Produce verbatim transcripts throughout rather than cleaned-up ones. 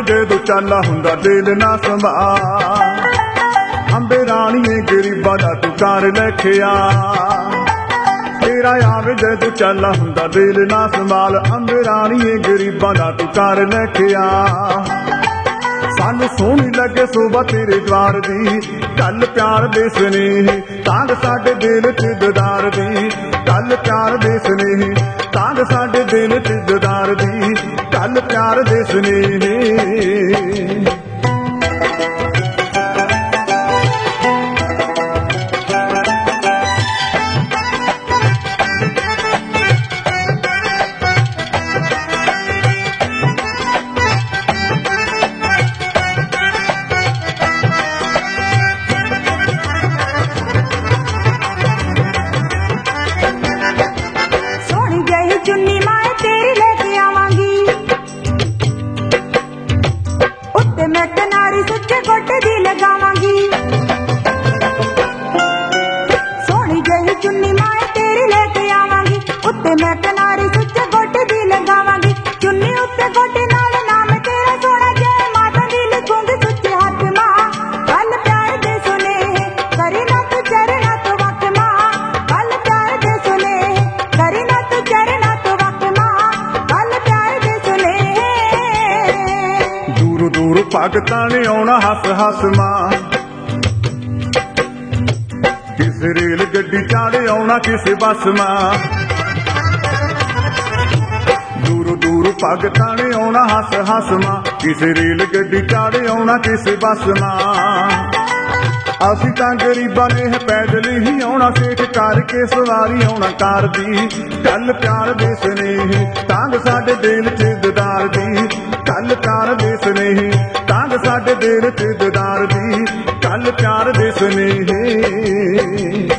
आवे जे तू चल हुंदा दिल ना संभाल। अंबे राणीए गरीबां दा तू कर लखिया, तेरा आवे जे तू चल हुंदा दिल ना संभाल। अंबे राणीए गरीबां दा तू कर लखिया। सानू सोहनी लगे सुबह तेरे द्वार दी, कल प्यार दे स्नेह तांग साडे दिल च दीदार दी। कल प्यार दे स्नेह तांग साडे दिल च दीदार दी। कल प्यार दे स्नेह। चुन्नी माए तेरी लेके आवांगी, उत्ते मैं किनारी सुच्चे गोटे दी लगावांगी। सोहनी जही चुन्नी माए तेरी लेके आवांगी, उत्ते मैं किनारी सुच्चे गोटे दी लगावांगी। चुन्नी उत्ते गोटे नाल नाम तेरा सोना जय माता दी लिखूंगी सुच्चे हाथ मां। कल प्यार दे सुनेह करी ना तू चरना तो वक्त मां। कल प्यार दे सुनेह करी ना तू चरना दूर भगतां ने आउणा हस हस मां। किसे रेल गड्डी चाड़े आउणा किसे बस मां। दूर दूर भगतां ने आउणा हस हस मां। किसे रेल गड्डी चाड़े आउणा किसे बस मां। असी तां गरीबां ने पैदल ही आउणा, सेठ करके सवारी आउणा कार दी। कल प्यार दे स्नेह तांग साडे दिल च दीदार दी। कल प्यार दे स्नेह तांग साडे दिल च दीदार दी। कल प्यार दे स्नेह।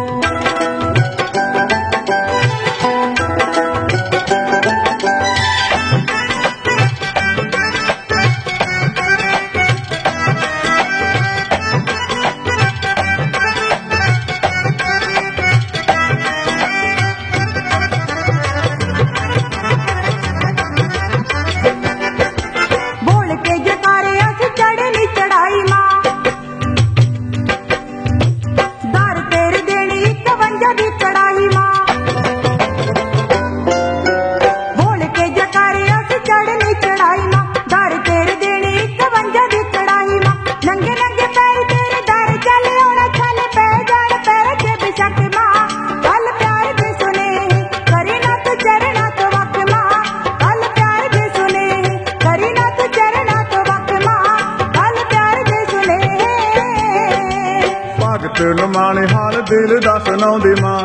भगत माने हाल दिल दा सुनाउंदी मां।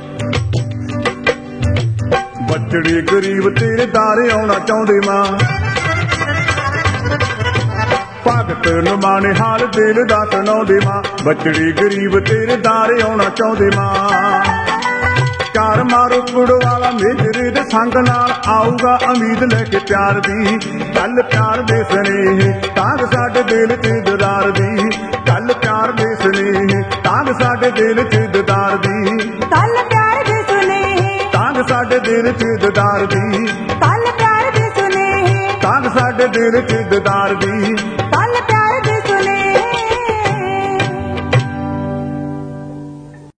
बचड़ी गरीब तेरे दारे आउणा चाहुंदी मां। भगत माने हाल दिल दा सुनाउंदी मां। बचड़ी गरीब तेरे दारे आउणा चाहुंदी मां। चार मारो कुड़ वाला मेजरे दे संग नाल आऊगा उम्मीद लेके प्यार दी। कल प्यार दे स्नेह तांग साडे दिल च दीदार दी। कल प्यार दे स्नेह तांग साडे दिल च दीदार दी। कल प्यार दे स्नेह तांग साडे दिल च दीदार दी। कल प्यार दे स्नेह तांग साडे दिल च दीदार दी।